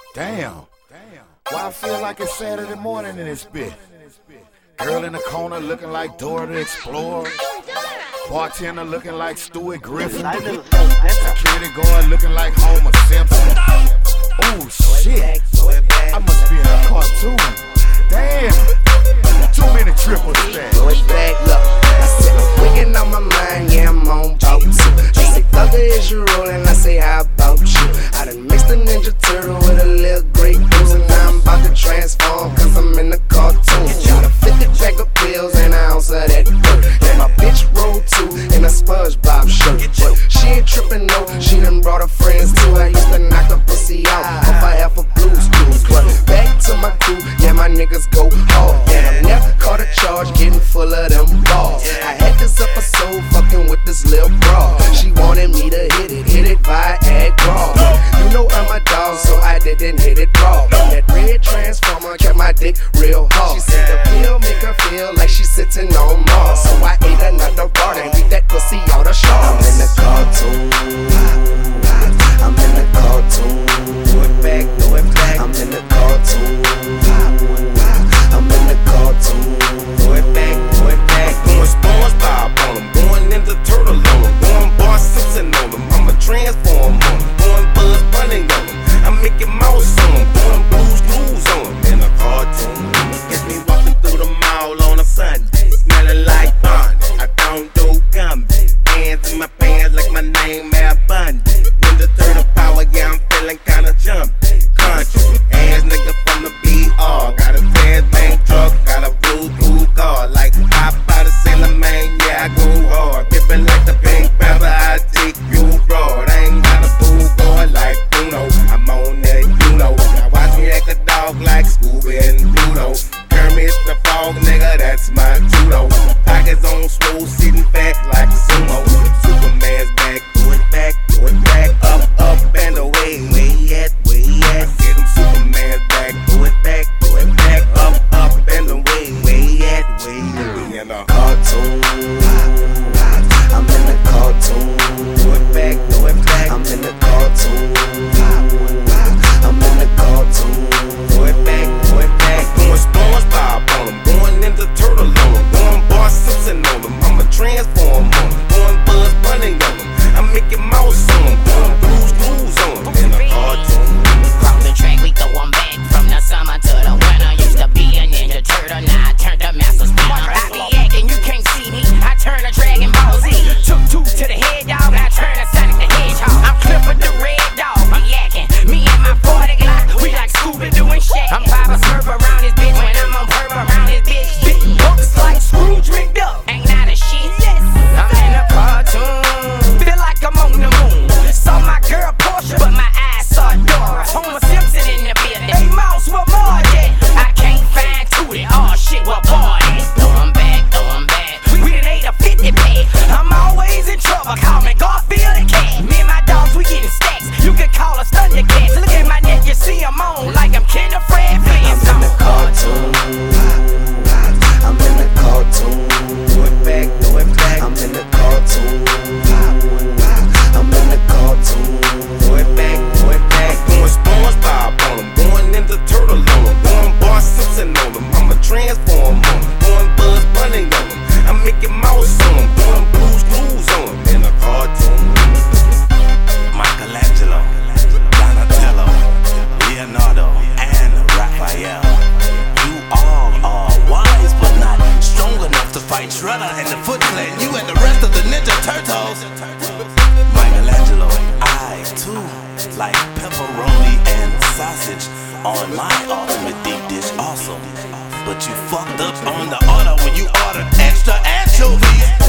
Damn. Why I feel like it's Saturday morning in this bitch. Girl in the corner looking like Dora the Explorer. Bartender looking like Stuart Griffin. Security guard looking like Homer Simpson. Oh shit, I must be in a cartoon. Damn, too many triple stacks. Go back, look. I said I'm wicked on my mind, yeah, I'm on boat too. They say, Thugger, is you rolling? I say, how about you? I done mixed a Ninja Turtle with a little Grey Goose, and now I'm about to transform, cause I'm in the cartoon. Got a 50 pack of pills and an ounce of that dirt. And my bitch rolled too in a SpongeBob shirt. But she ain't trippin', no, she done brought her friends too. I used to knock the pussy out off a half a Blue's Clues. But back to my crew, yeah, my niggas go hard. Yeah, I never caught a charge, getting full of them balls. I had this episode fucking with this little broad. She wanted me to hit it via ad raw. You know I'm a dog, so I didn't hit it raw. That red transformer kept my dick real hard. She said the pill make her feel like she's sitting on Mars. So I ate another bar and beat that pussy out of shards. I'm in the cartoon. I'm in the cartoon. Do it back, do it back. I'm in the cartoon. I'm in the cartoon. Do it back, do it back. Going SpongeBob on them, going Ninja Turtle on them, going Bart Simpson on them. I'ma transform on them, going Bugs Bunny on them. I'm Mickey Mouse on them, going Blue's Clues on them. In a cartoon, catch me walking through the mall on a Sunday, smelling like Bond. I don't do gum, hands in my pants like my name Al Bundy. Ninja Turtle power, yeah, I'm feeling kinda jumpy. Country ass nigga from the BR, got a fast bank truck, got a Bluetooth car. Like hop out of Sailor Man, yeah, I go hard. Dipping like the Pink Panther, I take you broad. I ain't got a fool going like Bruno. I'm on that, you know. Now watch me act a dog like Scooby and Pluto. Kermit the Frog, nigga, that's my judo. Pockets on swole, sitting fat like a sumo. Superman's back, do it back, do it back. Up, up, and away, where he at, where he at. Get him Superman's back, do it back, do it back. Up, up, and away, where he at, where he at. You know. Cartoon. I'm in the cartoon. Do it back, do it back. I'm in the cartoon. I'm in the cartoon. Do it back, do it back. Going SpongeBob on them, going Ninja Turtle on them, going Bart Simpson on them. I'ma transform on them, going Bugs Bunny on them. I'm Mickey Mouse on them, going Blue's Clues on them. In a cartoon. Cross the track, we throw 'em back from the summer to the winter. Used to be a Ninja Turtle, now I turned to Master Splinter. I be acting, you can't see me. I turn to Dragon Ball Z. Took two to the head, dog. I turn to Sonic the Hedgehog. I'm Clifford the Red Dog. I'm yakking. Me and my 40 Glock, we like Scooby-Doo and Shaq. I'm Papa Smurf around this bitch when I'm on perp around this bitch. Big bucks like Scrooge McDuck. Ain't not a shit. I'm in a cartoon. Feel like I'm on the moon. Saw my girl Portia, but my eyes saw Dora. Homer Simpson in the building. Hey Mouse, what more that? I can't find Tootie. Oh shit, what party? Throw 'em back, throw 'em back. We done ate a 50 pack. I'm always in trouble. Call me Garfield the cat. Me and my dogs, we getting stacks. You can call us Thundercats. Look at my neck, you see I'm on like I'm Kinder Fred Flintstone. I'm in the cartoon. I'm in the cartoon. Do it back, do it back. I'm in the cartoon. I'm in the cartoon. Do it back, do it back. Going SpongeBob on them, going Ninja Turtle on them, going Bart Simpson on them. I'ma transform on them, going Bugs Bunny on them. I'm Mickey Mouse on them, going Blue's Clues on them. In a cartoon. Michelangelo, Donatello, Leonardo, and Raphael. You all are wise, but not strong enough to fight Shredder and the Foot Clan. You and the rest of the Ninja Turtles. Michelangelo, I too like pepperoni and sausage on my ultimate deep dish also. But you fucked up on the order when you ordered extra anchovies.